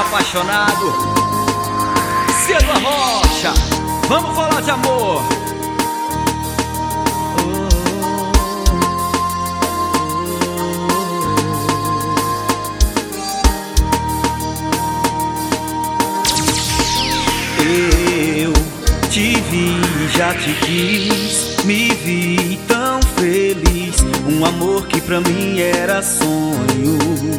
apaixonado. Cedo a Rocha, vamos falar de amor. Eu te vi, já te quis, me vi tão feliz. Um amor que pra mim era sonho.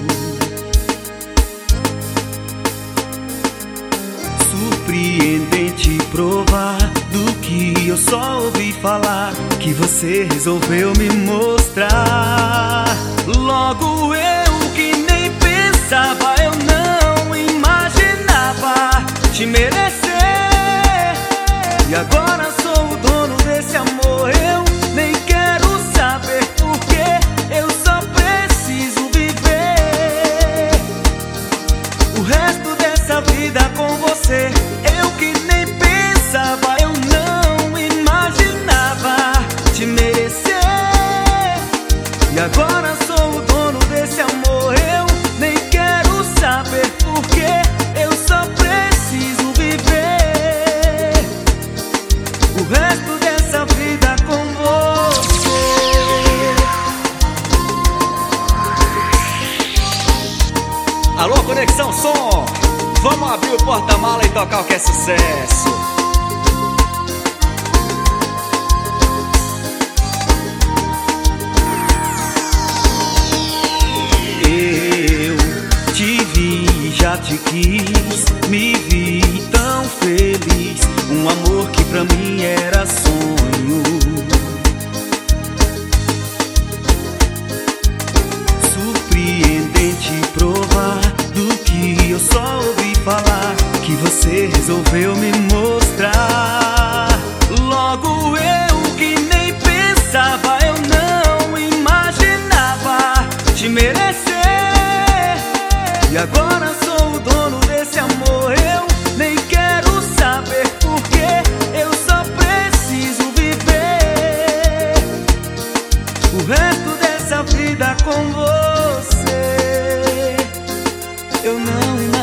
Surpreendente provar do que eu só ouvi falar, que você resolveu me mostrar. Logo eu que nem pensava, eu não imaginava te merecer. E agora sou o dono desse amor, eu nem quero saber porque eu só preciso viver o resto dessa vida com você. Eu que nem pensava, eu não imaginava te merecer. E agora sou o dono desse amor, eu nem quero saber porque eu só preciso viver o resto dessa vida com você. Alô, Conexão Som, vamos abrir o porta-mala e tocar o que é sucesso. Eu te vi, já te quis, me vi tão feliz. Um amor que pra mim era sonho. Surpreendente provar do que eu só ouvi falar, que você resolveu me mostrar. Logo eu que nem pensava, eu não imaginava te merecer. E agora sou o dono desse amor, eu nem quero saber porque eu só preciso viver o resto dessa vida com você. Eu não